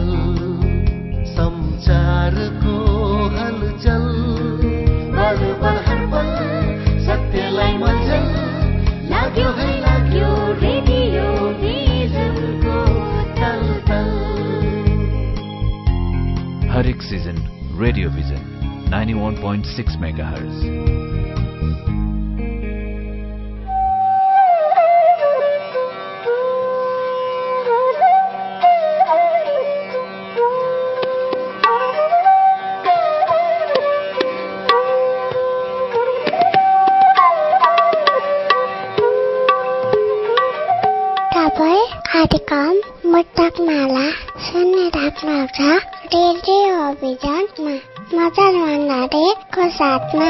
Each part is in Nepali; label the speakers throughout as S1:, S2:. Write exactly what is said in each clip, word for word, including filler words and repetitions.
S1: पल संचारको हलचल पल पल हर पल सत्यलाई मञ्चल लाग्यो है लाग्यो रेडियो भिजनको तल तल।
S2: हरेक season radio vision ninety-one point six megahertz।
S3: तपाईँ कार्यक्रम मुक्तक माला सुन्ने राख्नुहुन्छ रेडियो अभियानमा मदन भण्डारीको साथमा।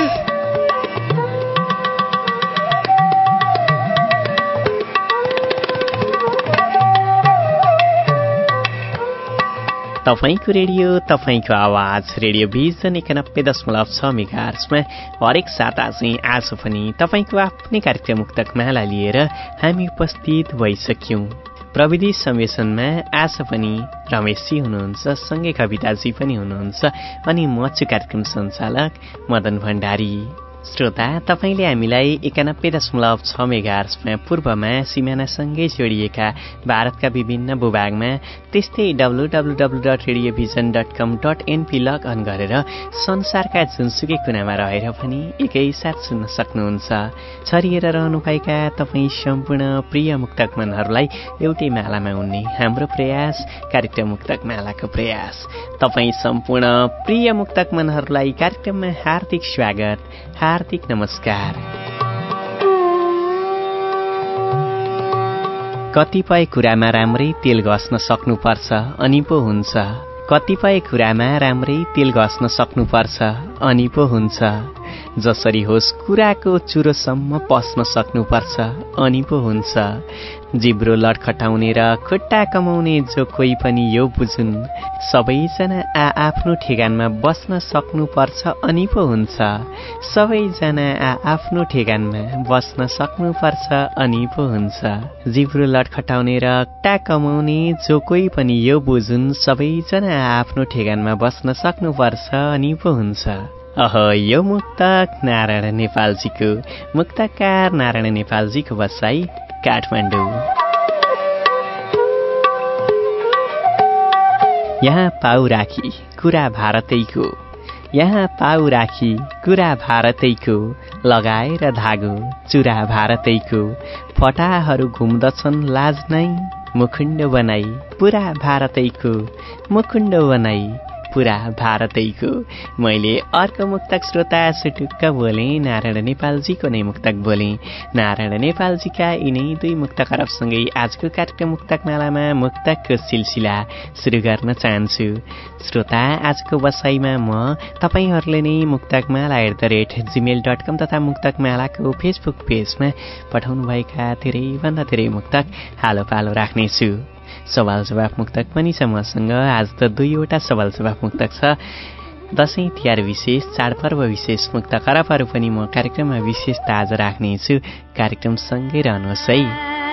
S4: तपाईको रेडियो तपाईको आवाज रेडियो भिजन एकानब्बे दशमलव छ मेगाहर्जमा हरेक साता चाहिँ आज पनि तपाईको आफ्नै कार्यक्रम मुक्तक माला लिएर हामी उपस्थित भइसक्यौं। प्रविधि संवेशनमा आज पनि रमेशजी हुनुहुन्छ, सँगै कविताजी पनि हुनुहुन्छ अनि म छु कार्यक्रम सञ्चालक मदन भण्डारी। श्रोता, तपाईले हामीलाई एकानब्बे दशमलव छ मेगाहर्जमा पूर्वमा सिमानासँगै जोडिएका भारतका विभिन्न भूभागमा, त्यस्तै W W W dot radio vision dot com dot NP log on गरेर संसारका जुनसुकै कुनामा रहेर पनि एकैसाथ सुन्न सक्नुहुन्छ। छरिएर रहनुभएका तपाईँ सम्पूर्ण प्रिय मुक्तक मनहरूलाई एउटै मालामा उन्ने हाम्रो प्रयास कार्यक्रम मुक्तक मालाको प्रयास। तपाईँ सम्पूर्ण प्रिय मुक्तक मनहरूलाई कार्यक्रममा हार्दिक स्वागत, हार्दिक नमस्कार। कतिपय कुरामा राम्रै तेल घस्न सक्नुपर्छ अनि पो हुन्छ, कतिपय कुरामा राम्रै तेल घस्न सक्नुपर्छ अनि पो हुन्छ, जसरी होस् कुराको चुरोसम्म पस्न सक्नुपर्छ अनि पो हुन्छ। जिब्रो लडखटाउने र खुट्टा कमाउने जो कोही पनि यो बुझुन्, सबैजना आ आफ्नो ठेगानमा बस्न सक्नुपर्छ अनि पो हुन्छ, सबैजना आ आफ्नो ठेगानमा बस्न सक्नुपर्छ अनि पो हुन्छ। जिब्रो लडखटाउने र खुट्टा कमाउने जो कोही पनि यो बुझुन्, सबैजना आ आफ्नो ठेगानमा बस्न सक्नुपर्छ अनि पो हुन्छ। अह, यो मुक्तक नारायण नेपालजीको, मुक्तकार नारायण नेपालजीको बसाई काठमाडौँ। यहाँ पाउ राखी कुरा भारतैको, यहाँ पाउ राखी कुरा भारतैको, लगाएर धागो चुरा भारतैको, फटाहरू घुम्दछन् लाज नै मुखुण्ड बनाई पुरा भारतैको, मुखुण्ड बनाई पुरा भारतैको। मैले अर्को मुक्तक श्रोता सुटुक्क बोले, नारायण नेपालजीको नै मुक्तक बोले। नारायण नेपालजीका यिनै दुई मुक्तक हरफसँगै आजको कार्यक्रम मुक्तक मालामा मुक्तकको सिलसिला सुरु गर्न चाहन्छु। श्रोता, आजको बसाइमा म तपाईहरूले नै Muktak Mala at the rate Gmail dot com तथा मुक्तक मालाको फेसबुक पेजमा पठाउनुभएका धेरैभन्दा धेरै मुक्तक हालो पालो राख्नेछु। सवाल जवाफ मुक्तक पनि छ मसँग। आज त दुईवटा सवाल जवाफ मुक्तक छ। दशैं तिहार विशेष, चाडपर्व विशेष मुक्तक हरफहरू पनि म कार्यक्रममा विशेषता आज राख्नेछु। कार्यक्रम सँगै रहनुहोस् है।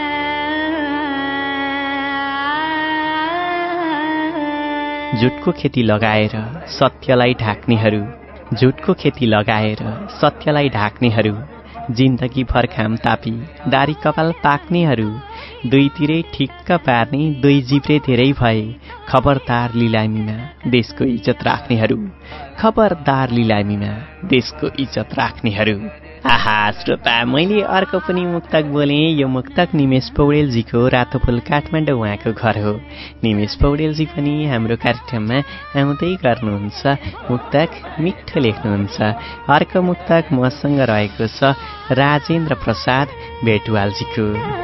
S4: झुटको खेती लगाएर सत्यलाई ढाक्नेहरू, झुटको खेती लगाएर सत्यलाई ढाक्नेहरू, जिन्दगी भर घाम तापी दारी कपाल पाक्नेहरू, दुईतिरै ठिक्क पार्ने दुई जिब्रे धेरै भए, खबरदार लिलामीमा देशको इज्जत राख्नेहरू, खबरदार लिलामीमा देशको इज्जत राख्नेहरू। आहा श्रोता, मैले अर्को पनि मुक्तक बोले। यो मुक्तक निमेश पौडेलजीको, रातोपुल काठमाडौँ उहाँको घर हो। निमेश पौडेलजी पनि हाम्रो कार्यक्रममा आउँदै गर्नुहुन्छ, मुक्तक मिठो लेख्नुहुन्छ। अर्को मुक्तक मसँग रहेको छ राजेन्द्र प्रसाद भेटवालजीको।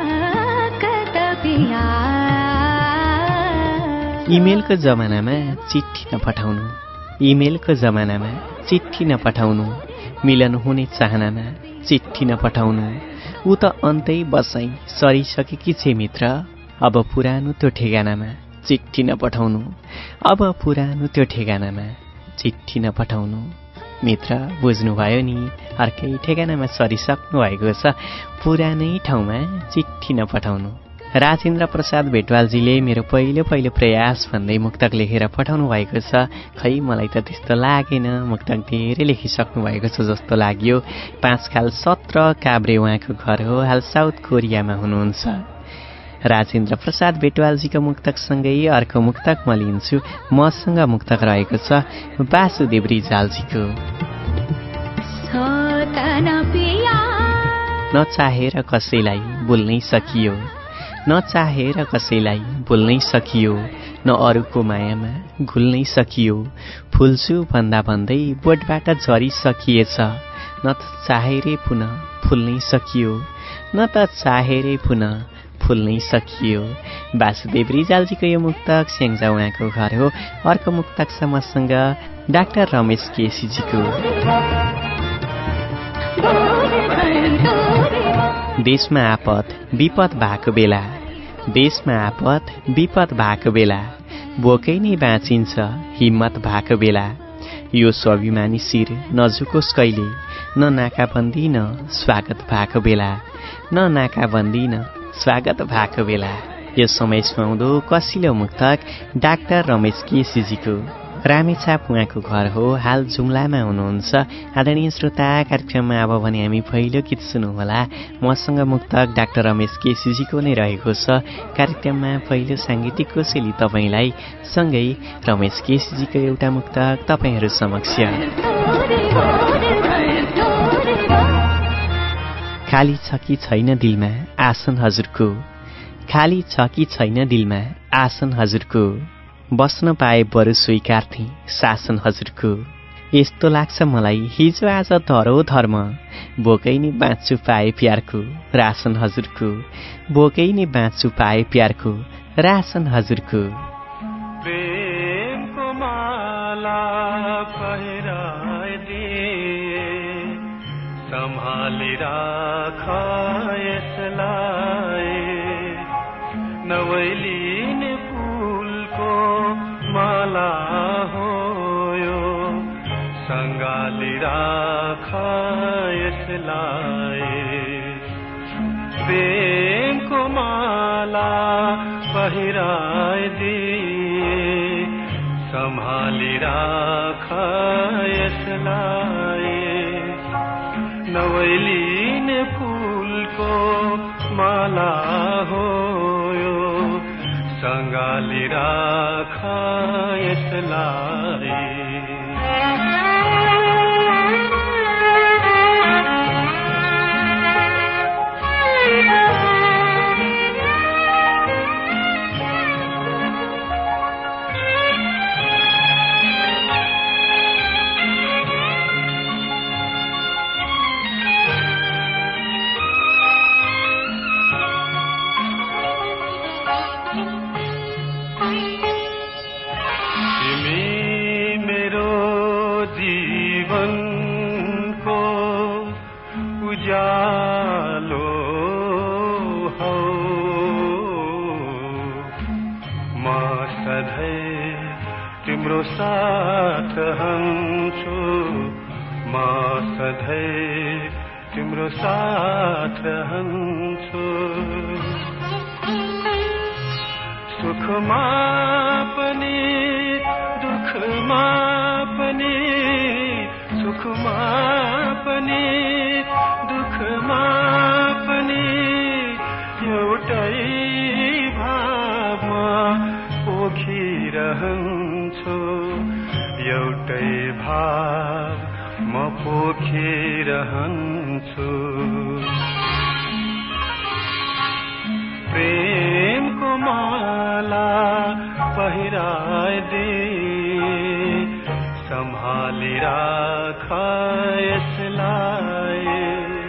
S4: इमेलको जमानामा चिठी नपठाउनु, इमेलको जमानामा चिठी नपठाउनु, मिलन हुने चाहनामा चिठी नपठाउनु, ऊ त अन्तै बसाई सरिसकेकी छे मित्र, अब पुरानो त्यो ठेगानामा चिठी नपठाउनु, अब पुरानो त्यो ठेगानामा चिठी नपठाउनु। मित्र, बुझ्नुभयो नि, अर्कै ठेगानामा सरिसक्नु भएको छ, पुरानै ठाउँमा चिठी नपठाउनु, राजेन्द्र प्रसाद भेटवालजीले मेरो पहिलो पहिलो प्रयास भन्दै मुक्तक लेखेर पठाउनु भएको छ। खै मलाई त त्यस्तो लागेन, मुक्तक धेरै लेखिसक्नु भएको छ जस्तो लाग्यो। पाँचखाल सत्र काभ्रे उहाँको घर हो, हाल साउथ कोरियामा हुनुहुन्छ। राजेन्द्र प्रसाद भेटवालजीको मुक्तकसँगै अर्को मुक्तक म लिन्छु। मसँग मुक्तक रहेको छ वासुदेव रिजालजीको। नचाहेर कसैलाई बोल्नै सकियो, नचाहेर कसैलाई बोल्नै सकियो, न अरूको मायामा घुल्नै सकियो। फुल्छु भन्दा भन्दै बोटबाट झरिसकिएछ, न त चाहेरै पुनः फुल्नै सकियो, न त चाहेरै पुनः फुल्नै सकियो। वासुदेव रिजालजीको यो मुक्तक स्याङ्जा उहाँको घर हो। अर्को मुक्तक छ मसँग डाक्टर रमेश केसीजीको। देशमा आपद विपद भएको बेला, देशमा आपद विपद भएको बेला, बोकै नै बाँचिन्छ हिम्मत भएको बेला। यो स्वाभिमानी शिर नझुकोस् कहिले, न नाकाबन्दी न स्वागत भएको बेला, न नाकाबन्दी न स्वागत भएको बेला। यो समय सुहाउँदो कसिलो मुक्तक डाक्टर रमेश केसीजीको। रामेछाप उहाँको घर हो, हाल जुम्लामा हुनुहुन्छ। आदरणीय श्रोता, कार्यक्रममा अब भने हामी पहिलो गीत सुन्नुहोला। मसँग मुक्तक डाक्टर रमेश केसीजीको नै रहेको छ। कार्यक्रममा पहिलो साङ्गीतिक कोसेली तपाईँलाई, सँगै रमेश केसीजीको एउटा मुक्तक तपाईँहरू समक्ष। खाली छ कि छैन दिलमा आसन हजुरको, खाली छ कि छैन दिलमा आसन हजुरको, बस्न पाए बरु स्वीकार्थे शासन हजुरको। यस्तो लाग्छ मलाई हिजो आज धरो धर्म, बोकै नै बाँच्छु पाए प्यारको रासन हजुरको, बोकै नै बाँच्छु पाए प्यारको रासन हजुरको।
S1: प्रेमको माला पहिराइदिए, सम्हाली राख यसलाई, नवैलिने फुलको माला हो यो, सँगाली राख यसलाई। प्रेमको माला पहिराइदिए, सम्हाली राख यसलाई, नवैलिने फुलको माला हो यो, सँगाली राख यसलाई। तिम्रो साथ रहन्छु, म सधैँ तिम्रो साथ रहन्छु। सुखमा पनि दुःखमा पनि, सुखमा पनि दुःखमा पनि, एउटै भावमा पोखिरहन्छु, एउटै भाव म पोखिरहन्छु। प्रेमको माला पहिराइदिए, सम्हाली राख यसलाई,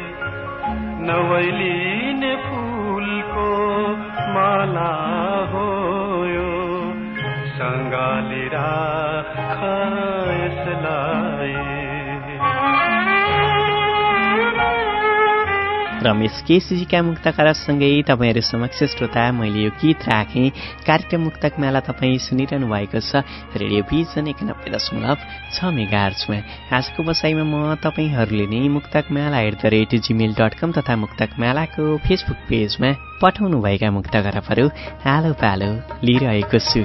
S1: नवैलिने फुलको माला हो यो, सँगाली राख यसलाई।
S4: रमेश केसीजीका मुक्तकरसँगै तपाईँहरू समक्ष श्रोता मैले यो गीत राखेँ। कार्यक्रम मुक्तक माला तपाईँ सुनिरहनु भएको छ रेडियो भिजन एकानब्बे दशमलव छ मेगाहर्जमा। आजको बसाइमा म तपाईँहरूले नै Muktak Mala at the rate Gmail dot com तथा मुक्तक मालाको फेसबुक पेजमा पठाउनुभएका मुक्तकरहरू आलो पालो लिइरहेको छु।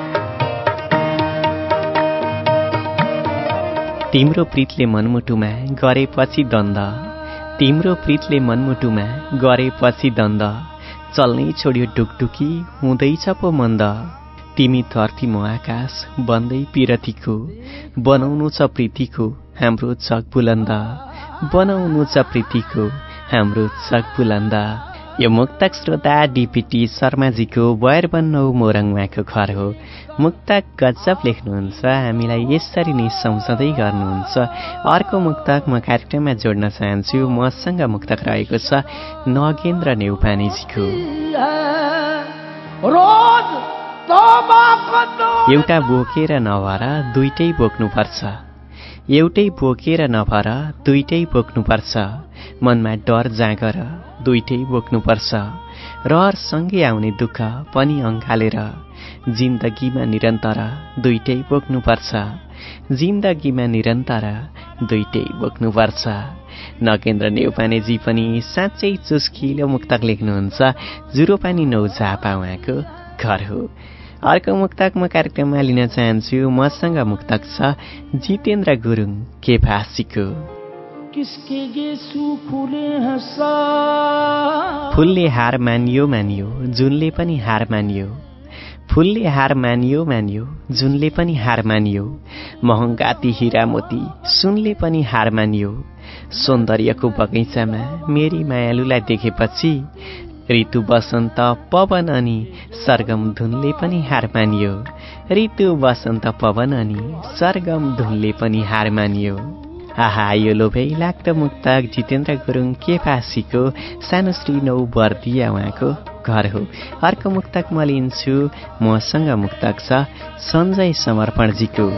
S4: तिम्रो प्रीतले मनमुटुमा गरेपछि द्वन्द, तिम्रो प्रीतले मनमुटुमा गरेपछि द्वन्द, चल्नै छोड्यो डुकडुकी हुँदैछ पो मन्द। तिमी धरती म आकाश बन्दै पिरतीको, बनाउनु छ प्रीतिको हाम्रो जग बुलन्द, बनाउनु छ प्रीतिको हाम्रो जग बुलन्द। यो मुक्तक श्रोता डिपिटी शर्माजीको बयरबन नौ मोरङमाको घर हो। मुक्तक गजब लेख्नुहुन्छ, हामीलाई यसरी नै सम्झँदै गर्नुहुन्छ। अर्को मुक्तक म कार्यक्रममा जोड्न चाहन्छु। मसँग मुक्तक रहेको छ नगेन्द्र नेउपानेजीको। एउटा बोकेर नभएर दुईटै बोक्नुपर्छ, एउटै बोकेर नभएर दुईटै बोक्नुपर्छ, मनमा डर जाँगर दुईटै बोक्नुपर्छ, रहर सँगै आउने दुःख पनि अँगालेर जिन्दगीमा निरन्तर दुईटै बोक्नुपर्छ, जिन्दगीमा निरन्तर दुईटै बोक्नुपर्छ। नगेन्द्र नेउपानेजी पनि साँच्चै चुस्किलो मुक्तक लेख्नुहुन्छ। जुरोपानी नौ झापा उहाँको घर हो। अर्को मुक्तक म कार्यक्रममा लिन चाहन्छु। मसँग मुक्तक छ जितेन्द्र गुरुङ केपासीको। फुलले हार मानियो मानियो जुनले पनि हार मानियो, फुलले हार मानियो मानियो जुनले पनि हार मानियो, महँगा ती हिरा मोती सुनले पनि हार मानियो। सौन्दर्यको बगैँचामा मेरी मायालुलाई देखेपछि ऋतु बसन्त पवन अनि सरगम धुनले पनि हार मानियो, ऋतु बसन्त पवन अनि सरगम धुनले पनि हार मानियो। आहा, यो लोभै लाग्दो मुक्तक जितेन्द्र गुरुङ केपासीको सानो श्री नौ बर्दिया उहाँको घर हो। अर्को मुक्तक म लिन्छु। मसँग मुक्तक छ सञ्जय समर्पणजीको।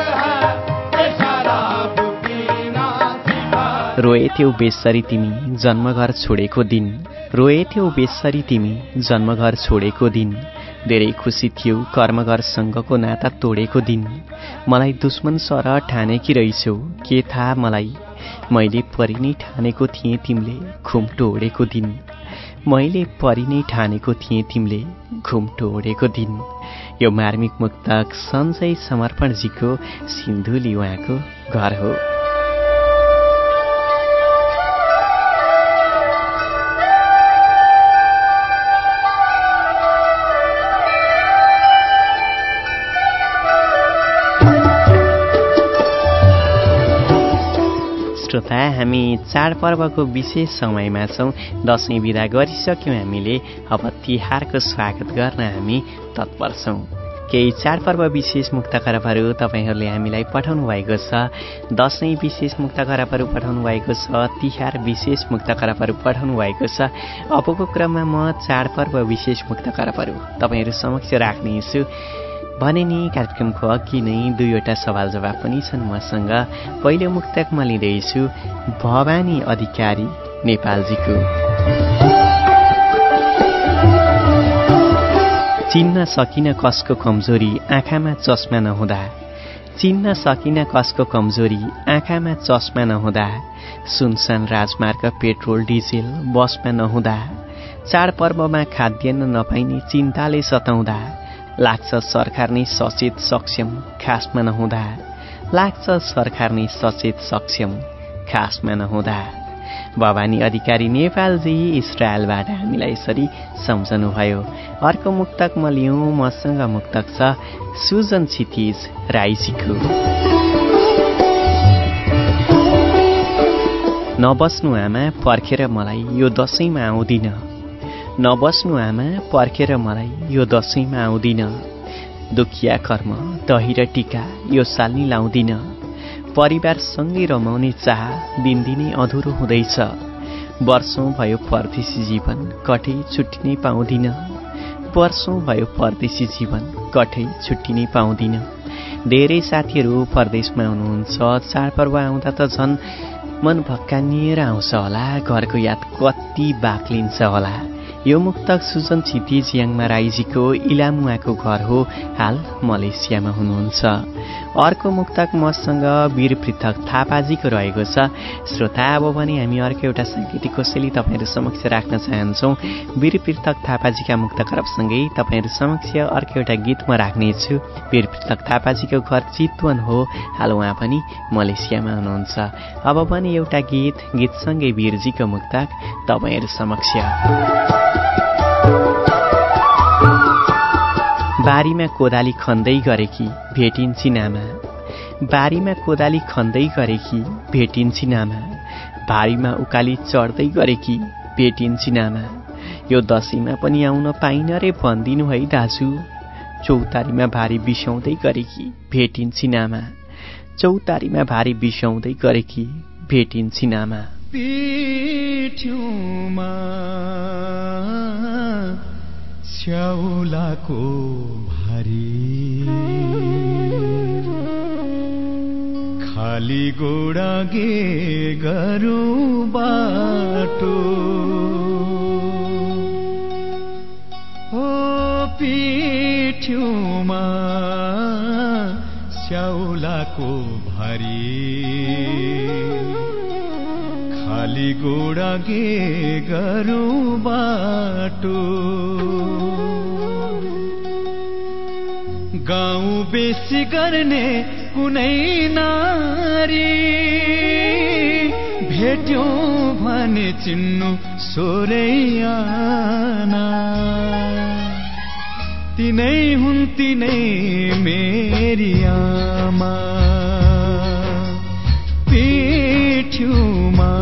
S4: रोएथ्यौ बेसरी तिमी जन्मघर छोडेको दिन, रोएथ्यौ बेसरी तिमी जन्मघर छोडेको दिन, धेरै खुसी थियौ कर्मघरसँगको नाता तोडेको दिन, मलाई दुश्मन सर ठानेकी रहेछौ के थाहा मलाई, मैले परि नै ठानेको थिएँ तिमीले घुम्टो ओढेको दिन, मैले परि नै ठानेको थिएँ तिमीले घुम्टो ओढेको दिन। यो मार्मिक मुक्तक सञ्जय समर्पणजीको सिन्धुली उहाँको घर हो। श्रोता, हामी चाडपर्वको विशेष समयमा छौँ। दशैँ बिदा गरिसक्यौँ हामीले, अब तिहारको स्वागत गर्न हामी तत्पर छौँ। केही चाडपर्व विशेष मुक्तकरबहरू तपाईँहरूले हामीलाई पठाउनु भएको छ। दशैँ विशेष मुक्तकरबहरू पठाउनु भएको छ, तिहार विशेष मुक्तकरबहरू पठाउनु भएको छ। अबको क्रममा म चाडपर्व विशेष मुक्तकरबहरू तपाईँहरू समक्ष राख्नेछु। भने नि कार्यक्रमको अघि नै दुईवटा सवाल जवाब पनि छन् मसँग। पहिलो मुक्तक म लिँदैछु भवानी अधिकारी नेपालजीको। चिन्न सकिन कसको कमजोरी आँखामा चस्मा नहुँदा, चिन्न सकिन कसको कमजोरी आँखामा चस्मा नहुँदा, सुनसान राजमार्ग पेट्रोल डिजेल बसमा नहुँदा, चाडपर्वमा खाद्यान्न नपाइने चिन्ताले सताउँदा, लाग्छ सरकार नै सचेत सक्षम खासमा नहुँदा, लाग्छ सरकार नै सचेत सक्षम खासमा नहुँदा। भवानी अधिकारी नेपालजी इजरायलबाट हामीलाई यसरी सम्झनुभयो। अर्को मुक्तक म लिउँ। मसँग मुक्तक छ सुजन क्षितिज राईजीको। नबस्नु आमा पर्खेर मलाई यो दशैँमा आउँदिन, नबस्नु आमा पर्खेर मलाई यो दशैँमा आउँदिन, दुखिया कर्म दही र टीका यो साल नि लाउँदिन, परिवारसँगै रमाउने चाह दिनदिनै अधुरो हुँदैछ, वर्षौँ भयो परदेशी जीवन कठै छुट्टी नै पाउँदिन, वर्षौँ भयो परदेशी जीवन कठै छुट्टी नै पाउँदिन। धेरै साथीहरू परदेशमा हुनुहुन्छ, चाडपर्व आउँदा त झन् मन भक्कानिएर आउँछ होला, घरको याद कति बाक्लिन्छ होला। यो मुक्तक सुजन छिती जियाङमा राईजीको इलामुआको घर हो, हाल मलेसियामा हुनुहुन्छ। अर्को मुक्तक मसँग वीर पृथक थापाजीको रहेको छ। श्रोता, अब भने हामी अर्को एउटा साङ्गीतिक कोसेली तपाईँहरू समक्ष राख्न चाहन्छौँ। वीर पृथक थापाजीका मुक्त करपसँगै तपाईँहरू समक्ष अर्को एउटा गीत म राख्नेछु। वीर पृथक थापाजीको घर चितवन हो, हाल उहाँ पनि मलेसियामा हुनुहुन्छ। अब भने एउटा गीत, गीतसँगै वीरजीको मुक्तक तपाईँहरू समक्ष। बारीमा कोदाली खन्दै गरेकी भेटिन्छी नामा, बारीमा कोदाली खन्दै गरेकी भेटिन्छी नामा, भारीमा उकाली चढ्दै गरेकी भेटिन्छी नामा, यो दशैँमा पनि आउन पाइन रे भनिदिनु है दाजु, चौतारीमा भारी बिसाउँदै गरेकी भेटिन्छी नामा, चौतारीमा भारी बिसाउँदै गरेकी भेटिन्छी नामा।
S5: पिठ्युमा स्याउलाको भारी खाली गोडा गे गरौँ बाटो, हो पिठ्युमा स्याउलाको भारी खाली गोडा गे गरौँ बाटो, गाउँ बेसी गर्ने कुनै नारी भेट्यौं भने चिन्नु सोरैयाना, तिनै हुन् तिनै मेरी आमा, पिठ्युमा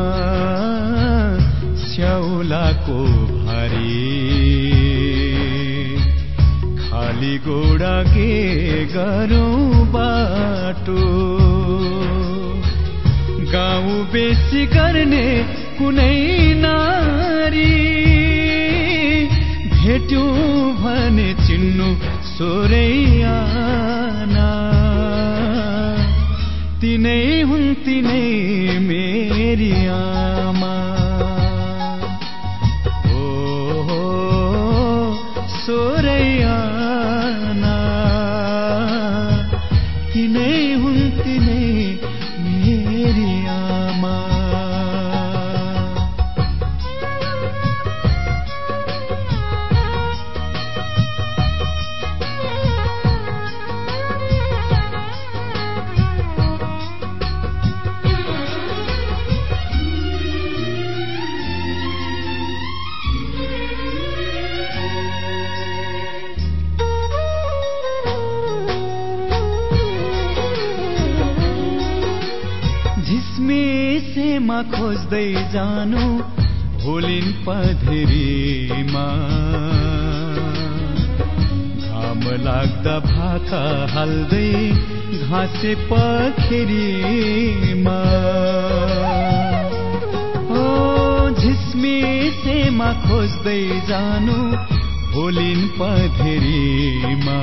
S5: स्याउलाको भारी खाली गोडा के गरौँ बाटो, गाउँ बेसी गर्ने कुनै नारी भेट्यौं भने चिन्नु सोरैयाना, तिनै हुन् तिनै मेरी आमा, ओ सोरैयाना, तिनै हुन् तिनै मेरी आमा। झिसमिसेमा खोज्दै जानु भोलिन् पधेरीमा, घाम लाग्दा भाका हाल्दै घाँसे पखेरीमा, ओ झिसमिसेमा खोज्दै जानु भोलिन् पधेरीमा,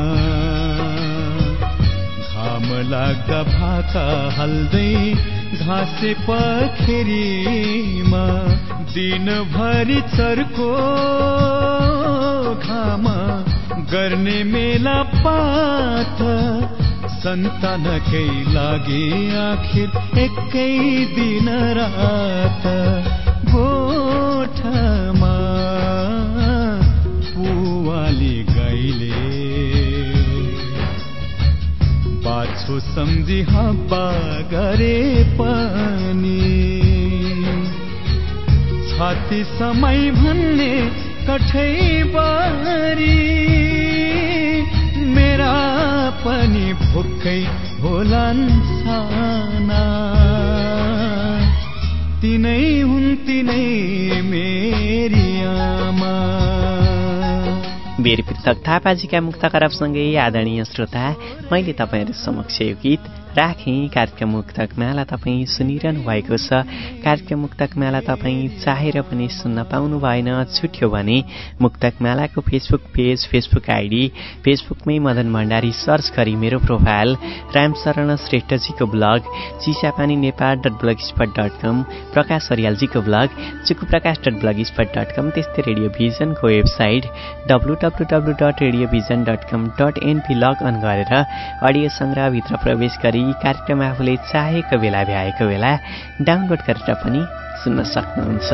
S5: घाम लाग्दा भाका हाल्दै घाँसे पखेरीमा, दिनभरि चर्को घाम गर्ने मेला पात, सन्तानकै लागि आखिर एकै दिन रात, गोठमा पुवाली गाईले बाछो सम्झी हब्बा गरे पनि, छाती समय भन्ने कठैबारी, मेरा पनि भुक्कै होलान् साना, तिनै हुन् तिनै मेरी आमा।
S4: वीर पृथक मुक्तक थापाजीका मुक्त खराबसँगै आदरणीय श्रोता मैले तपाईँहरू समक्ष यो गीत राखेँ। कार्यक्रम मुक्तक माला तपाईँ सुनिरहनु भएको छ। कार्यक्रम मुक्तक माला तपाईँ चाहेर पनि सुन्न पाउनु भएन, छुट्यो भने मुक्तक मालाको फेसबुक पेज, फेसबुक आइडी, फेसबुकमै मदन भण्डारी सर्च गरी मेरो प्रोफाइल, रामशरण श्रेष्ठजीको blog, Chisapani Nepal dot blogspot dot com, Prakash अरियालजीको blog Chukuprakash dot blogspot dot com, त्यस्तै रेडियो भिजनको website W W W dot radio vision dot com dot NP log on गरेर अडियो सङ्ग्रहभित्र प्रवेश गरी कार्यक्रम आफूले चाहेको बेला भ्याएको बेला डाउनलोड गरेर पनि सुन्न सक्नुहुन्छ।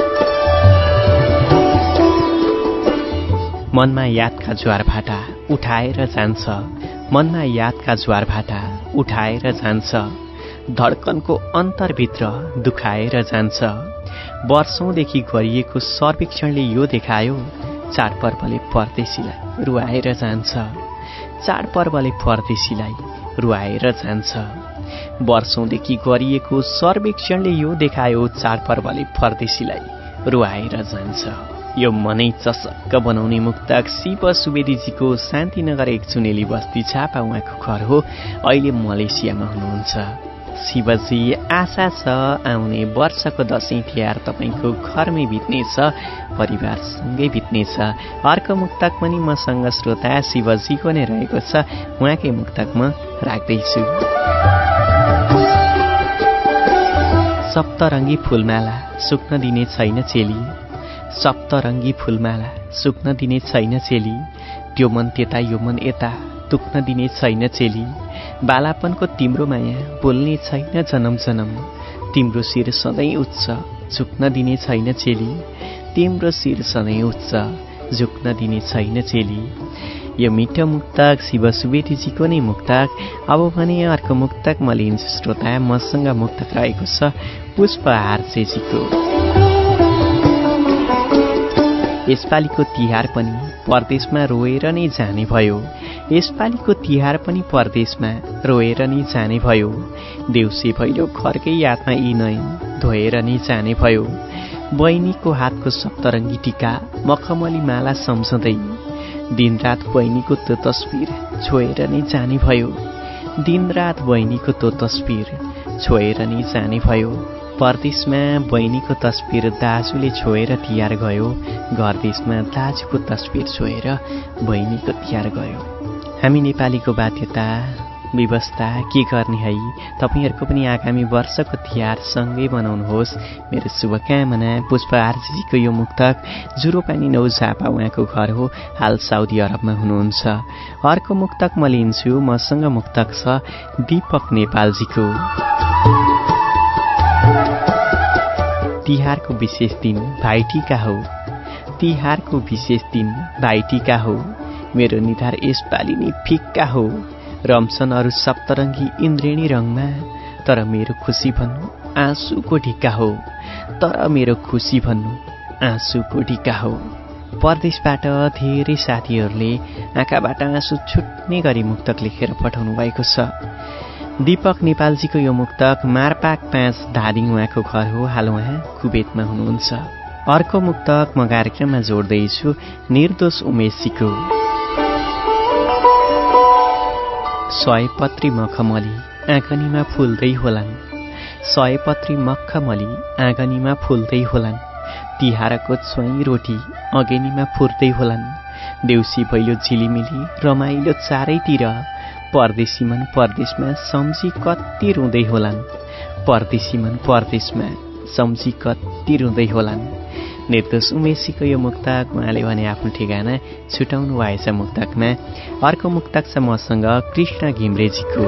S4: मनमा यादका ज्वार भाटा उठाएर जान्छ, मनमा यादका ज्वार भाटा उठाएर जान्छ, धड्कनको अन्तरभित्र दुखाएर जान्छ। वर्षौंदेखि गरिएको सर्वेक्षणले यो देखायो, चाडपर्वले परदेशीलाई रुवाएर जान्छ, चाडपर्वले परदेशीलाई रुवाएर जान्छ। वर्षौंदेखि गरिएको सर्वेक्षणले यो देखायो, चाडपर्वले परदेशीलाई रुवाएर जान्छ। यो मनै चसक्क बनाउने मुक्तक शिव सुवेदीजीको शान्तिनगर एक चुनेली बस्ती छापा उहाँको घर हो, अहिले मलेसियामा हुनुहुन्छ। शिवजी, आशा छ आउने वर्षको दशैं तिहार तपाईँको घरमै बित्नेछ, परिवारसँगै बित्नेछ। अर्को मुक्तक पनि मसँग श्रोता शिवजीको नै रहेको छ, उहाँकै मुक्तक म राख्दैछु। सप्तरङ्गी फुलमाला सुक्न दिने छैन चेली, सप्तरङ्गी फुलमाला सुक्न दिने छैन चेली, त्यो मन त्यता यो मन यता दुख्न दिने छैन चेली। बालापनको तिम्रो माया बोल्ने छैन जनम जनम, तिम्रो शिर सधैँ उच्च झुक्न दिने छैन चेली, तिम्रो शिर सधैँ उच्च झुक्न दिने छैन चेली। यो मिठो मुक्तक शिव सुवेदीजीको नै मुक्तक। अब भने अर्को मुक्तक म लिन्छु श्रोता। मसँग मुक्तक रहेको छ पुष्प आर्चेजीको। यसपालिको तिहार पनि परदेशमा रोएर नै जाने भयो, यसपालिको तिहार पनि परदेशमा रोएर नै जाने भयो। देउसे भैलो घरकै यादमा यी नयन धोएर नै जाने भयो। बहिनीको हातको सप्तरङ्गी टीका मखमली माला सम्झँदै, दिनरात बहिनीको त्यो तस्बिर छोएर नै जाने भयो, दिनरात बहिनीको त्यो तस्बिर छोएर नै जाने भयो। परदेशमा बहिनीको तस्बिर दाजुले छोएर तिहार गयो, घरदेशमा दाजुको तस्बिर छोएर बहिनीको तिहार गयो। हामी नेपालीको बाध्यता व्यवस्था के गर्ने है। तपाईहरुको पनि आगामी वर्षको तिहार सँगै बनाउनुहोस्। मेरो शुभकामना। पुष्प आर्जीको यो मुक्तक जुरोपानी नौ झापा उहाँको घर हो, हाल साउदी अरबमा हुनुहुन्छ। अर्को मुक्तक म लिन्छु। मसँग मुक्तक छ दीपक नेपालजीको। तिहारको विशेष दिन भाइटिका हो, तिहारको विशेष दिन भाइटिका हो, मेरो निधार यसपालि नै फिक्का हो। रम्सन अरू सप्तरङ्गी इन्द्रेणी रङमा, तर मेरो खुसी भन्नु आँसुको ढिक्का हो, तर मेरो खुसी भन्नु आँसुको ढिक्का हो। परदेशबाट धेरै साथीहरूले आँखाबाट आँसु छुट्ने गरी मुक्तक लेखेर पठाउनु भएको छ। दीपक नेपालजीको यो मुक्तक मारपाक पाँच धादिङ उहाँको घर हो, हाल उहाँ कुवेतमा हुनुहुन्छ। अर्को मुक्तक म कार्यक्रममा जोड्दैछु निर्दोष उमेशजीको। सयपत्री मखमली आँगनीमा फुल्दै होलान्, सयपत्री मखमली आँगनीमा फुल्दै होलान्, तिहारको छोई रोटी अगेनीमा फुर्दै होलान्, देउसी भैलो झिलिमिली रमाइलो चारैतिर, परदेशी मन परदेशमा सम्झी कति रुँदै होलान्, परदेशी मन परदेशमा सम्झी कति रुँदै होलान्। निर्दोष उमेशजीको यो मुक्तक उहाँले भने आफ्नो ठेगाना छुटाउनु भएछ मुक्तकमा। अर्को मुक्तक छ मसँग कृष्ण घिम्रेजीको।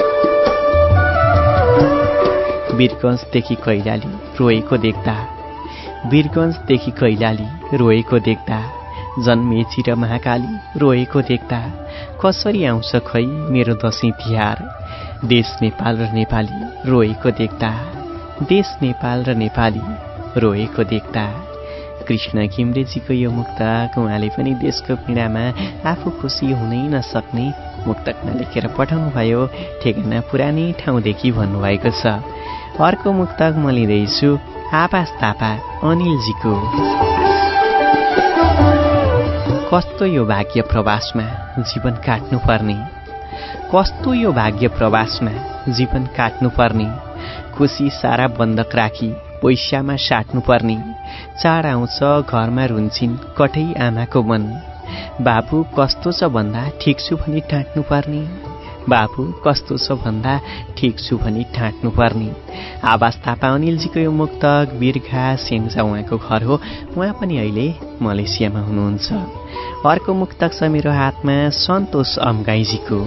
S4: वीरगञ्जदेखि कैलाली रोएको देख्दा, वीरगञ्जदेखि कैलाली रोएको देख्दा, जन्मेची र महाकाली रोएको देख्दा, कसरी आउँछ खै मेरो दशैं तिहार, देश नेपाल र नेपाली रोएको देख्दा, देश नेपाल र नेपाली रोएको देख्दा। कृष्ण घिम्रेजीको यो मुक्तक उहाँले पनि देशको पीडामा आफू खुसी हुनै नसक्ने मुक्तकमा लेखेर पठाउनु भयो। ठेगाना पुरानै ठाउँदेखि भन्नुभएको छ। अर्को मुक्तक म लिँदैछु आपास थापा अनिलजीको। कस्तो यो भाग्य प्रवासमा जीवन काट्नुपर्ने, कस्तो यो भाग्य प्रवासमा जीवन काट्नुपर्ने, खुसी सारा बन्धक राखी पैसामा साट्नुपर्ने, चाड आउँछ घरमा रुन्छिन् कठै आमाको मन, बाबु कस्तो छ भन्दा ठिक छु भनी टाँट्नुपर्ने, बाबु कस्तो छ भन्दा ठिक छु भनी ठाट्नुपर्ने। आवाज थापा अनिलजीको यो मुक्तक बिर्खा सेन्जा उहाँको घर हो, उहाँ पनि अहिले मलेसियामा हुनुहुन्छ। अर्को मुक्तक छ मेरो हातमा सन्तोष अम्गाईजीको।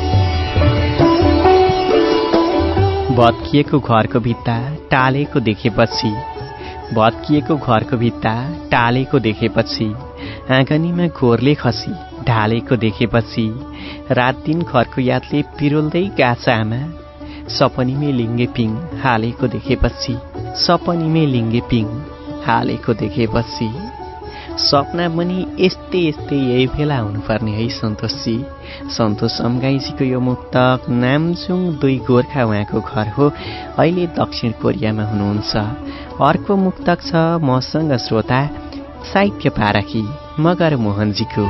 S4: भत्किएको घरको भित्ता टालेको देखेपछि, भत्किएको घरको भित्ता टालेको देखेपछि, आँगनीमा घोरले खसी ढालेको देखेपछि, रात दिन घरको यादले पिरोल्दै गाछ आमा, सपनीमै लिङ्गे पिङ हालेको देखेपछि, सपनीमै लिङ्गे पिङ हालेको देखेपछि। सपना पनि यस्तै यस्तै यही बेला आउनुपर्ने है सन्तोषजी। सन्तोष अम्गाईजीको यो मुक्तक नामजुङ दुई गोर्खा उहाँको घर हो, अहिले दक्षिण कोरियामा हुनुहुन्छ। अर्को मुक्तक छ मसँग श्रोता साहित्य पारखी मगर मोहनजीको।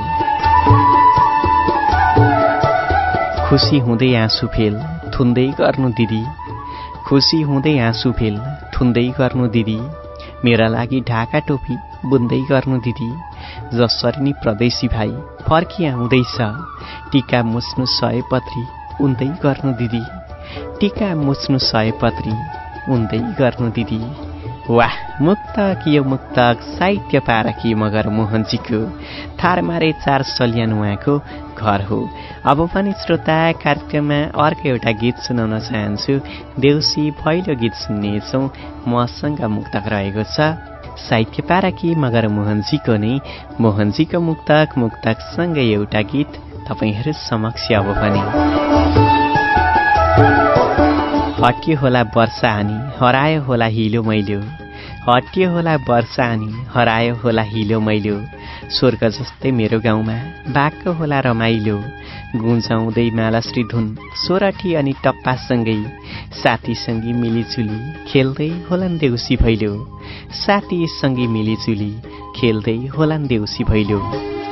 S4: खुसी हुँदै आँसु फेल थुन्दै गर्नु दिदी, खुसी हुँदै आँसु फेल थुन्दै गर्नु दिदी, मेरा लागि ढाका टोपी बुन्दै गर्नु दिदी, जसरी नि प्रदेशी भाइ फर्की आउँदैछ, टीका मुस्नु सयपत्री उन्दै गर्नु दिदी, टीका मुस्नु सयपत्री उन्दै गर्नु दिदी। वाह, मुक्तक यो मुक्तक साहित्य पारखी मगर मोहनजीको, थारमारे चार सल्यान उहाँको घर हो। अब पनि श्रोता कार्यक्रममा अर्को एउटा गीत सुनाउन चाहन्छु। देउसी भैलो गीत सुन्नेछौँ, मसँग मुक्तक रहेको छ साहित्य पारखी मगर मोहनजीको नै। मोहनजीको मुक्तक मुक्तकसँगै एउटा गीत तपाईहरू समक्ष अब पनि। हट्यो होला वर्षा आनी हरायो होला हिलो मैलो, हट्यो होला वर्षा आनी हरायो होला हिलो मैलो, स्वर्ग जस्तै मेरो गाउँमा बाक्लो होला रमाइलो, गुन्जाउँदै मालाश्री धुन सोरठी अनि टप्पासँगै, साथीसँगी मिलिजुली खेल्दै होलान् देउसी भैलो, साथीसँगी मिलिजुली खेल्दै होलान् देउसी भैलो।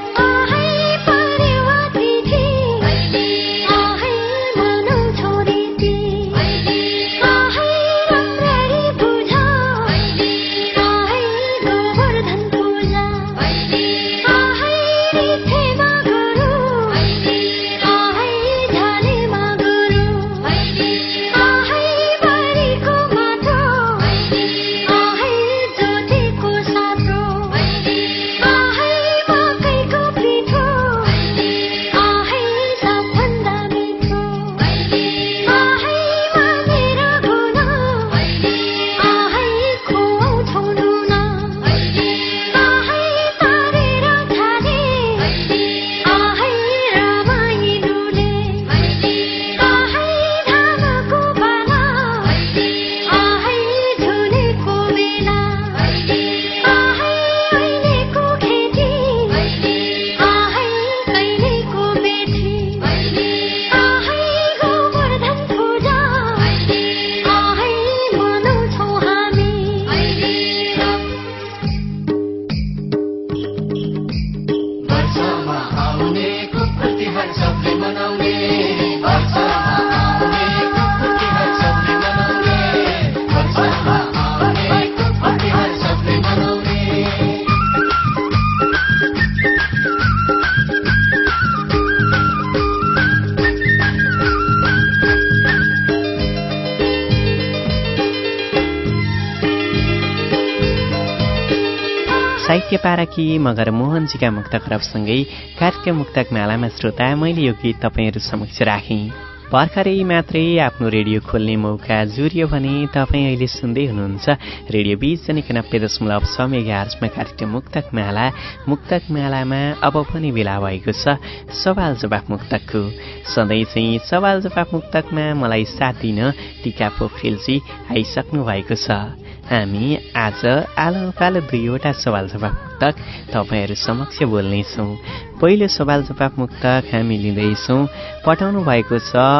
S4: साहित्य पारखी मगर मोहनजीका मुक्त खरबसँगै कार्यक्रम मुक्तक मालामा श्रोता मैले यो गीत तपाईँहरू समक्ष राखेँ। भर्खरै मात्रै आफ्नो रेडियो खोल्ने मौका जुरियो भने तपाईँ अहिले सुन्दै हुनुहुन्छ रेडियो बीच जनिक नब्बे दशमलव छ मेगाहर्जमा कार्यक्रम मुक्तक माला। मुक्तक मालामा अब पनि बेला भएको छ सवाल जवाफ मुक्तकको। सधैँ चाहिँ सवाल जवाफ मुक्तकमा मलाई साथ दिन टीका पोखरेलजी आइसक्नु भएको छ। हामी आज आलो पालो दुईवटा सवाल जवाफ मुक्तक तपाईँहरू समक्ष बोल्नेछौँ। पहिलो सवाल जवाफ मुक्तक हामी लिँदैछौँ, पठाउनु भएको छ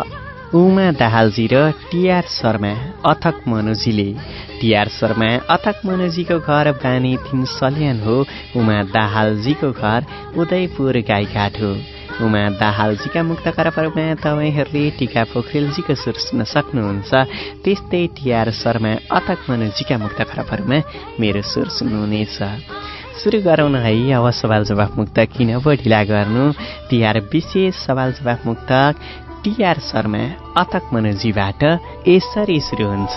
S4: उमा दाहालजी र टीआर शर्मा अथक मनोजीले। टीआर शर्मा अथक मनोजीको घर बानी तीन सल्यान हो। उमा दाहालजीको घर उदयपुर गाईघाट हो। उमा दाहालजीका मुक्त खराबहरूमा तपाईँहरूले टीका पोखरेलजीको सुर सुन्न सक्नुहुन्छ। त्यस्तै टीआर शर्मा अथक मनोजीका मुक्त खराबहरूमा मेरो सुर सुन्नुहुनेछ। सुरु गरौँ न है अब सवाल जवाफ मुक्त किन पो ढिला गर्नु। टीआर विशेष सवाल जवाफ मुक्त टीआर शर्मा अथक मनोजीबाट यसरी सुरु हुन्छ।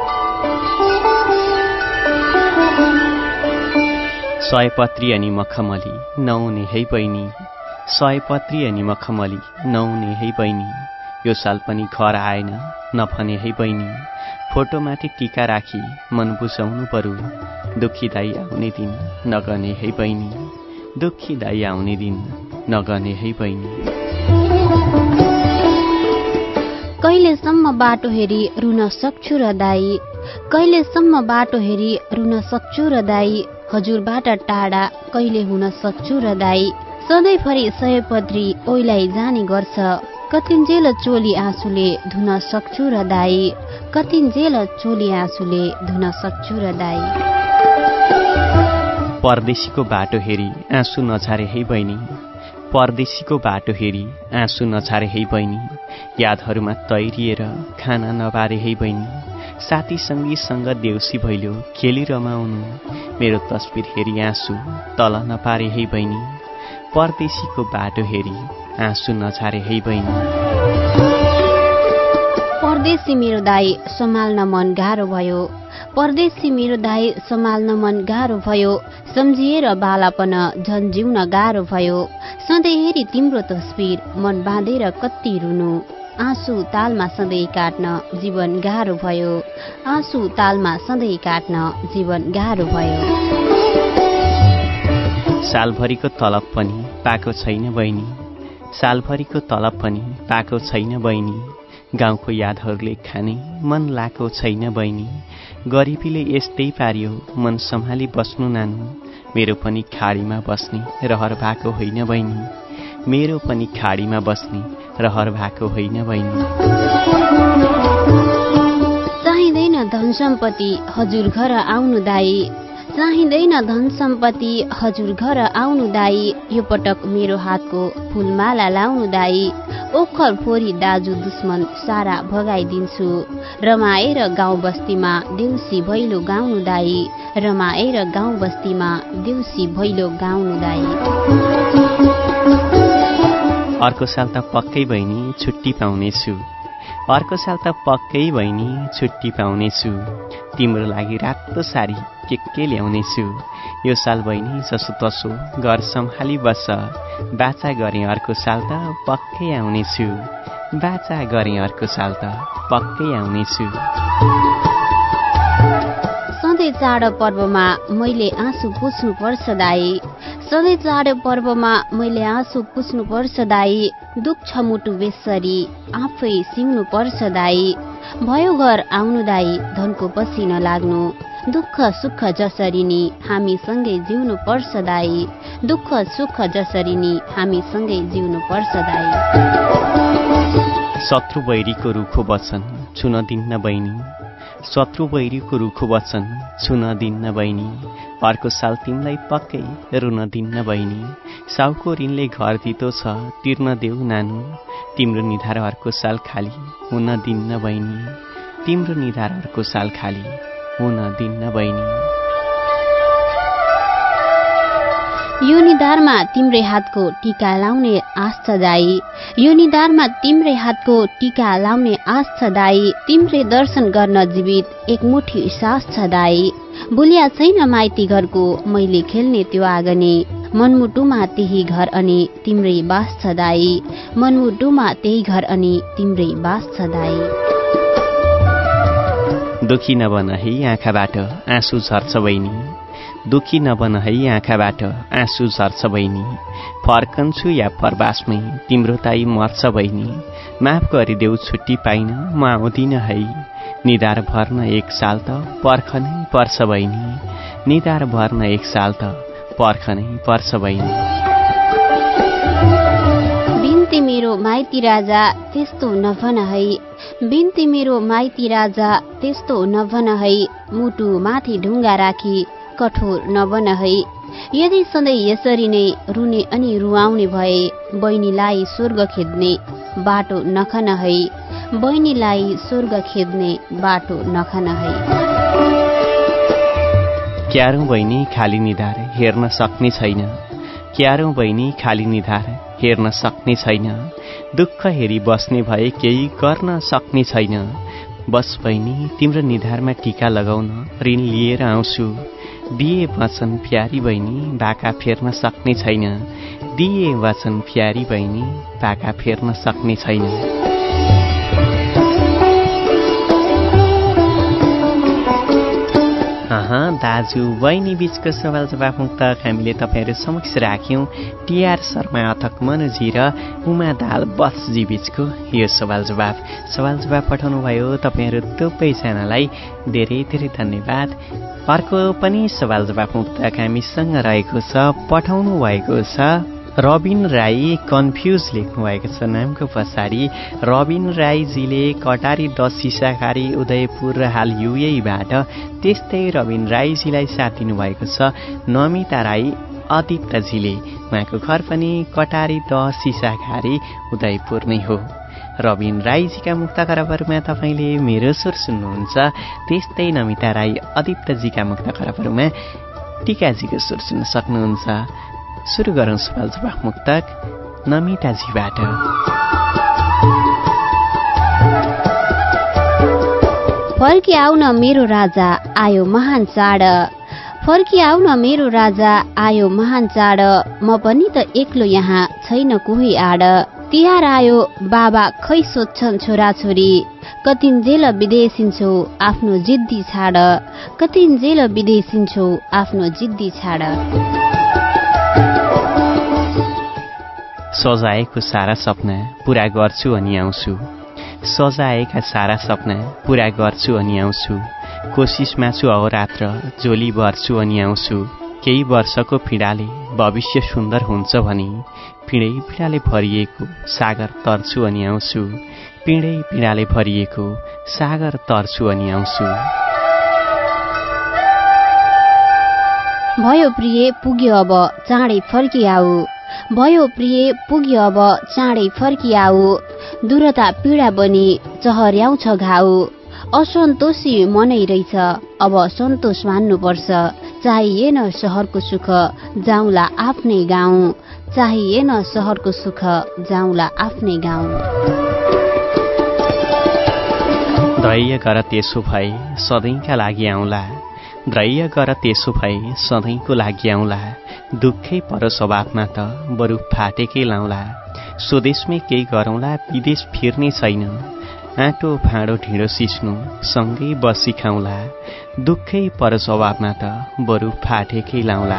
S4: सयपत्री अनि मखमली नहुने है बहिनी, सयपत्री अनि मखमली नहुने है बहिनी, यो साल पनि घर आएन नभने है बहिनी, फोटोमाथि टीका राखी मन बुझाउनु बरु, दुखी दाई आउने दिन नगर्ने है बहिनी, दुखी दाई आउने दिन नगर्ने है बहिनी।
S6: कहिलेसम्म बाटो हेरी रुन सक्छु र दाई, कहिलेसम्म बाटो हेरी रुन सक्छु र दाई, हजुरबाट टाढा कहिले हुन सक्छु र दाई, सधैँभरि सयपत्री ओइलाई जाने गर्छ, कतिन्जेल चोली आँसुले धुन सक्छु र दाई, कतिन्जेल चोली आँसुले धुन सक्छु र दाई।
S4: परदेशीको बाटो हेरी आँसु नछारे है बहिनी, परदेशीको बाटो हेरी आँसु नछारे है बहिनी, यादहरूमा तैरिएर खाना नबारे है बहिनी, साथी सङ्गीसँग देउसी भैलो खेली रमाउनु, मेरो तस्बिर हेरी आँसु तल नपारे है बहिनी, परदेशीको बाटो हेरी आँसु नछारे है बहिनी।
S6: परदेशी मेरो दाई सम्हाल्न मन गाह्रो भयो, परदेशी मेरो दाई सम्हाल्न मन गाह्रो भयो, सम्झिएर बालापन झन् जिउन गाह्रो भयो, सधैँ हेरी तिम्रो तस्बिर मन बाँधेर कति रुनु, आँसु तालमा सधैँ काट्न जीवन गाह्रो भयो, आँसु तालमा सधैँ काट्न जीवन गाह्रो भयो।
S4: सालभरिको तलब पनि पाएको छैन बहिनी, सालभरिको तलब पनि पाएको छैन बहिनी, गाउँको यादहरूले खाने मन लाएको छैन बहिनी, गरिबीले यस्तै पार्यो मन सम्हाली बस्नु नानु, मेरो पनि खाडीमा बस्ने रहर भएको होइन बहिनी, मेरो पनि खाडीमा बस्ने रहर भएको होइन बहिनी।
S6: चाहिँदैन धन सम्पत्ति हजुर घर आउनु दाई, चाहिँदैन धन सम्पत्ति हजुर घर आउनु दाई, यो पटक मेरो हातको फुलमाला लाउनु दाई, ओखर फोरी दाजु दुश्मन सारा भगाइदिन्छु, रमाएर गाउँ बस्तीमा देउसी भैलो गाउनु दाई, रमाएर गाउँ बस्तीमा देउसी भैलो गाउनु दाई।
S4: अर्को साल त पक्कै बहिनी छुट्टी पाउनेछु, अर्को साल त पक्कै बहिनी छुट्टी पाउनेछु, तिम्रो लागि रातो साडी के के ल्याउनेछु, यो साल बहिनी जसो तसो घर सम्हाली बस, बाचा गरेँ अर्को साल त पक्कै आउनेछु, बाचा गरेँ अर्को साल त पक्कै आउनेछु।
S6: सधैँ चाड पर्वमा मैले आँसु पुस्नु पर्छ दाई, सधैँ चाड पर्वमा मैले आँसु पुस्नु पर्छ दाई, दुख्छ मुटु बेसरी आफै सिउनु पर्छ दाई, भयो घर आउनु दाई धनको पछि नलाग्नु, दुःख सुख जसरी नि हामी सँगै जिउनु पर्छ दाई, दुःख सुख जसरी नि हामी सँगै जिउनु पर्छ दाई।
S4: शत्रु बैरीको रुखो वचन छुन दिन्न बहिनी, शत्रु बैरीको रुखो वचन छुन दिन्न बहिनी, अर्को साल तिमीलाई पक्कै रुन दिन्न बहिनी, साउको ऋणले घर दितो छ तिर्न देऊ नानु, तिम्रो निधार अर्को साल खाली हुन दिन्न बहिनी, तिम्रो निधार अर्को साल खाली हुन दिन्न बहिनी।
S6: यो निधारमा तिम्रै हातको टीका लाउने आश छ दाई, यो निधारमा तिम्रै हातको टीका लाउने आश छ दाई, तिम्रै दर्शन गर्न जीवित एक मुठी सास छ दाई, भुलिया छैन माइती घरको मैले खेल्ने त्यो आँगनी, मनमुटुमा त्यही घर अनि तिम्रै बास छ दाई, मनमुटुमा त्यही घर अनि तिम्रै बास छ दाई।
S4: दुखी नबन है आँखाबाट आँसु झर्छ बहिनी, दुखी नबन है आँखाबाट आँसु झर्छ बहिनी, फर्कन्छु या परबासमै तिम्रो ताई मर्छ बहिनी, माफ गरिदेऊ छुट्टी पाइन म आउँदिन है, निधार भर्न एक साल त पर्खनै पर्छ बहिनी, निधार भर्न एक साल त पर्खनै पर्छ बहिनी।
S6: बिन्ती मेरो माइती राजा त्यस्तो नभन है, बिन्ती मेरो माइती राजा त्यस्तो नभन है, मुटु माथि ढुङ्गा राखी कठोर नबन है। यदि सधैँ यसरी नै रुने अनि रुवाउने भए बहिनीलाई स्वर्ग खेद्ने बाटो नखन है, बहिनीलाई स्वर्ग खेद्ने बाटो नखन है।
S4: क्यारौँ बहिनी खाली निधार हेर्न सक्ने छैन, क्यारौँ बहिनी खाली निधार हेर्न सक्ने छैन, दुःख हेरी बस्ने भए केही गर्न सक्ने छैन। बस बहिनी तिम्रो निधारमा टीका लगाउन ऋण लिएर आउँछु, दिए वचन प्यारी बहिनी बाका फेर्न सक्ने छैन, दिए वचन प्यारी बहिनी बाका फेर्न सक्ने छैन। अँ दाजु बहिनी बीचको सवाल जवाफ मुक्तक हामीले तपाईँहरू समक्ष राख्यौं। टीआर शर्मा अथक मनुजी र उमा दाल बत्सजी बीचको यो सवाल जवाफ सवाल जवाफ पठाउनु भयो तपाईँहरू दुवैजनालाई धेरै धेरै धन्यवाद। अर्को पनि सवाल जवाफ मुक्तक हामीसँग रहेको छ, पठाउनु भएको छ रबिन राई कन्फ्युज लेख्नु भएको छ नामको पछाडि। रबिन राईजीले कटारी दस सिसाखारी उदयपुर र हाल युएईबाट, त्यस्तै रबिन राईजीलाई साथ दिनुभएको छ नमिता राई आदित्यजीले, उहाँको घर पनि कटारी दस सिसाखारी उदयपुर नै हो। रबिन राईजीका मुक्त खराबहरूमा तपाईँले मेरो स्वर सुन्नुहुन्छ, त्यस्तै नमिता राई आदित्यजीका मुक्त खराबहरूमा टीकाजीको स्वर सुन्न सक्नुहुन्छ। सुरु गरौँ सवाल जवाफ मुक्तक नमिताजीबाट।
S6: फर्की आउन मेरो राजा आयो महान चाड, फर्की आउन मेरो राजा आयो महान चाड, म पनि त एक्लो यहाँ छैन कोही आड। तिहार आयो बाबा खै सोध्छन् छोराछोरी, कतिन्जेल विदेशिन्छौ आफ्नो जिद्दी छाड, कतिन्जेल विदेशिन्छौ आफ्नो जिद्दी छाड।
S4: सजाएको सारा सपना पूरा गर्छु अनि आउँछु, सजाएका सारा सपना पूरा गर्छु अनि आउँछु, कोसिसमा छु अहोरात्र जोली भर्छु अनि आउँछु। केही वर्षको पीडाले भविष्य सुन्दर हुन्छ भनी पीडै पीडाले भरिएको सागर तर्छु अनि आउँछु, पीडै पीडाले भरिएको सागर तर्छु अनि आउँछु।
S6: भयो प्रिय पुग्यो अब चाँडै फर्की आऊ, भयो प्रिय पुग्यो अब चाँडै फर्की आऊ, दूरता पीडा बनी चहर्याउँछ घाउ, असन्तोषी मनै रहेछ अब सन्तोष मान्नुपर्छ, चाहिएन सहरको सुख जाउँला आफ्नै गाउँ, चाहिएन सहरको सुख जाउँला आफ्नै गाउँ।
S4: धैर्य गर त्यसो भए सधैँका लागि आउँला, धैर्य गर त्यसो भए सधैँको लागि आउँला, दुःखै पर स्वभावमा त बरु फाटेकै लाउँला, स्वदेशमै केही गरौँला विदेश फिर्ने छैन, आँटो भाँडो ढिँडो सिस्नु सँगै बसी खाउँला, दुःखै पर स्वभावमा त बरु फाटेकै लाउँला।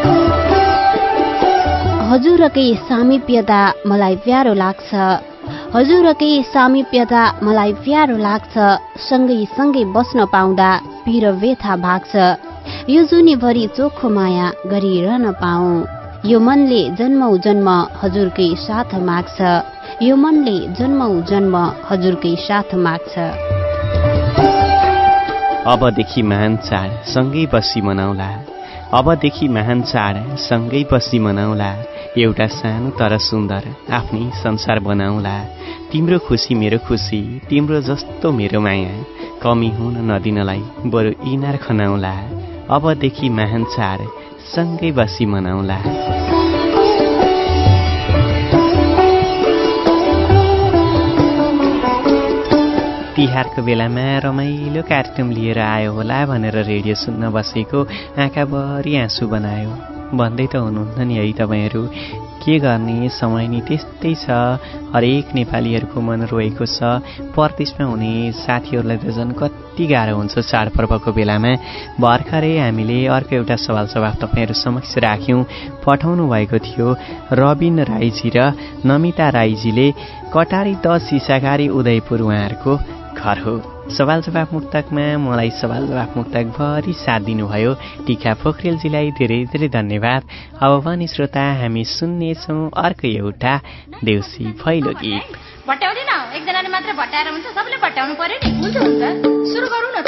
S6: हजुरकै सामिप्यता मलाई प्यारो लाग्छ, हजुरकै सामिप्यता मलाई प्यारो लाग्छ, सँगै सँगै बस्न पाउँदा पीर व्यथा भाग्छ, यो जुनीभरि चोखो माया गरिरहन पाऊँ, यो मनले जन्मौ जन्म हजुरकै साथ माग्छ, यो मनले जन्मौ जन्म हजुरकै साथ माग्छ।
S4: अबदेखि महान चाड सँगै बसी मनाउला, अबदेखि महान चाड सँगै बसी मनाउला, एउटा सानो तर सुन्दर आफ्नै संसार बनाउला, तिम्रो खुसी मेरो खुसी तिम्रो जस्तो मेरो माया, कमी हुन नदिनलाई बरु इनार खनाउला, अबदेखि महान चाड सँगै बसी मनाउला। तिहारको बेलामा रमाइलो कार्यक्रम लिएर आयो होला भनेर रेडियो सुन्न बसेको आँखाभरि आँसु बनायो भन्दै त हुनुहुन्न नि है तपाईँहरू। के गर्ने, समय नि त्यस्तै छ, हरेक नेपालीहरूको मन रोएको छ। परदेशमा हुने साथीहरूलाई त झन् कति गाह्रो हुन्छ चाडपर्वको बेलामा। भर्खरै हामीले अर्को एउटा सवाल जवाफ तपाईँहरू समक्ष राख्यौँ। पठाउनु भएको थियो रबिन राईजी र नमिता राईजीले, कटारी दस सिसागारी उदयपुर उहाँहरूको घर हो। सवाल जवाफ मुक्तकमा मलाई सवाल जवाफ मुक्तक भरि साथ दिनुभयो टिका पोखरेलजीलाई धेरै धेरै धन्यवाद। अब पनि श्रोता हामी सुन्नेछौँ अर्को एउटा देउसी भैलो गीत।
S7: भट्याउँदैन एकजनाले मात्र भट्याएर हुन्छ सबैले भट्याउनु पर्यो नि। हुन्छ हुन्छ सुरु गरौँ न त।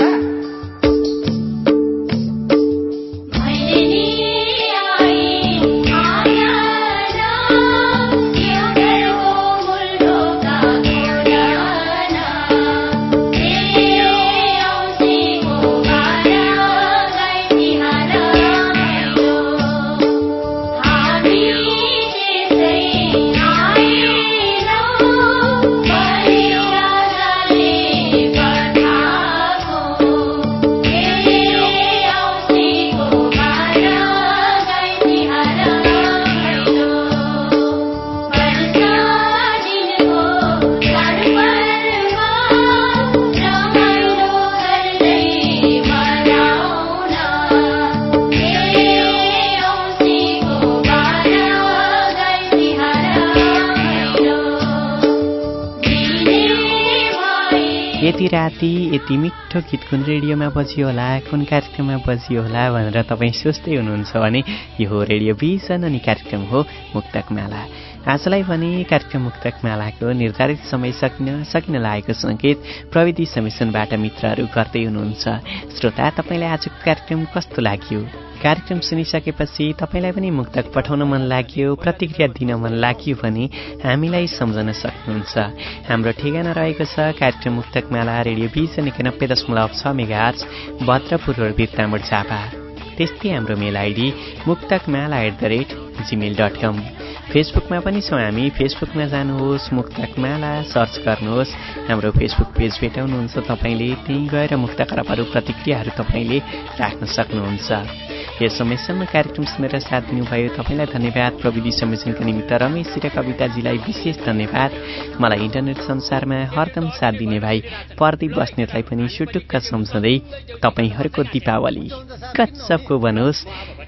S4: यति राति यति मिठो गीत कुन रेडियोमा बजियो होला, कुन कार्यक्रममा बजियो होला भनेर तपाईँ सोच्दै हुनुहुन्छ भने यो हो रेडियो भिजन अनि कार्यक्रम हो मुक्तक माला। आजलाई पनि कार्यक्रम मुक्तक मालाको निर्धारित समय सकिन सकिन लागेको सङ्केत प्रविधि समिशनबाट मित्रहरू गर्दै हुनुहुन्छ। श्रोता, तपाईँलाई आजको कार्यक्रम कस्तो लाग्यो? कार्यक्रम सुनिसकेपछि तपाईँलाई पनि मुक्तक पठाउन मन लाग्यो, प्रतिक्रिया दिन मन लाग्यो भने हामीलाई सम्झन सक्नुहुन्छ। हाम्रो ठेगाना रहेको छ कार्यक्रम मुक्तक माला रेडियो भिजन एकानब्बे दशमलव छ मेगाहर्ज भद्रपुर रोड बिर्तामोड झापा। त्यस्तै हाम्रो mail ID Muktak Mala at the rate Gmail dot com. फेसबुकमा पनि छौँ हामी। फेसबुकमा जानुहोस्, मुक्तक माला सर्च गर्नुहोस्, हाम्रो फेसबुक पेज भेटाउनुहुन्छ तपाईँले। त्यहीँ गएर मुक्त खराबहरू प्रतिक्रियाहरू तपाईँले राख्न सक्नुहुन्छ। यस समयसम्म कार्यक्रम सुनेर साथ दिनुभयो तपाईँलाई धन्यवाद। प्रविधि संयोजनका निमित्त रमेश र कविताजीलाई विशेष धन्यवाद। मलाई इन्टरनेट संसारमा हरदम साथ दिने भाइ प्रदीप बस्नेतलाई पनि सुटुक्क सम्झँदै तपाईँहरूको दीपावली कच्चपको बनोस्।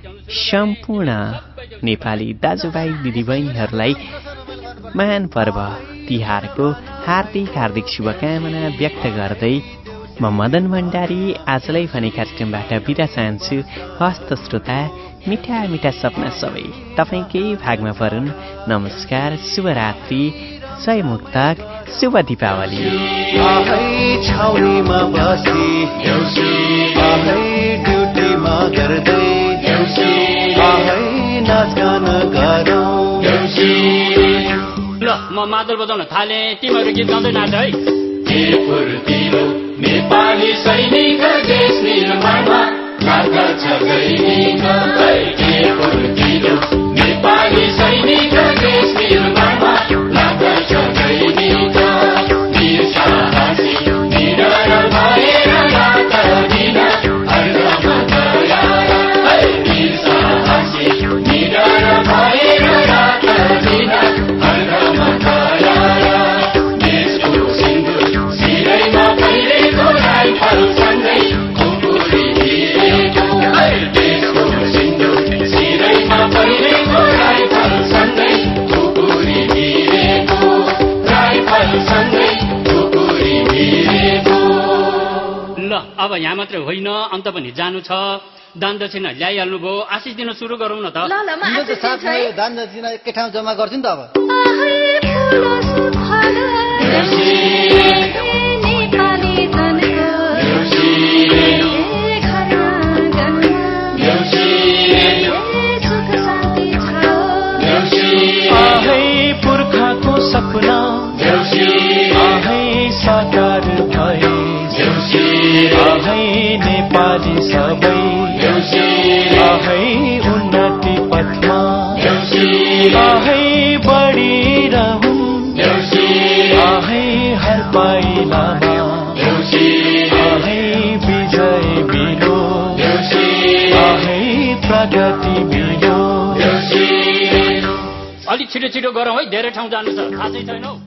S4: सम्पूर्ण नेपाली दाजुभाइ दिदीबहिनीहरूलाई महान पर्व तिहारको हार्दिक हार्दिक शुभकामना व्यक्त गर्दै म मदन भण्डारी आजलाई भने कार्यक्रमबाट बिदा चाहन्छु। हस्त श्रोता, मिठा मिठा सपना सबै तपाईँकै भागमा परुन्। नमस्कार, शुभरात्रि, जय मुक्तक, शुभ दीपावली।
S1: छाउनीमा बसी ड्युटीमा गर्दै नाचगान गरौँ।
S8: ल म मादल बजाउन थाले, तिमीहरू गीत गाउँदै नाच है।
S9: नेपाली सैनिक देश निर्माणमा लाग्दछ दैनिक। नेपाली सैनिक देश निर्माणमा लाग्दछ दैनिक। वीर साहसी निडर भएर रात दिन हरदम दया। वीर साहसी निडर भएर रात दिन हरदम दया। देशको सिन्दुर सिरैमा पहिरेको राइफल सँगै खुकुरी भिरेको। देशको सिन्दुर सिरैमा पहिरेको राइफल सँगै खुकुरी भिरेको। राइफल सँगै खुकुरी भिरेको।
S8: ल अब यहाँ मात्र होइन, अन्त पनि जानु छ। दान दक्षिणा ल्याइहाल्नु भयो, आशिष दिन सुरु गरौँ न त।
S10: दान दक्षिणा एकै ठाउँ जम्मा गर्छु नि त। अब
S1: पुर्खाको सपना आहै साकार भए। आहै नेपाली सबै आहै उन्नति पथमा आहै बढिरहौँ। आहै हर पाइलामा आहै विजय बिलो आहै प्रगति बिलो।
S8: अलिक छिटो छिटो गरौँ है, धेरै ठाउँ जानु छ, थाहा छैन हौ।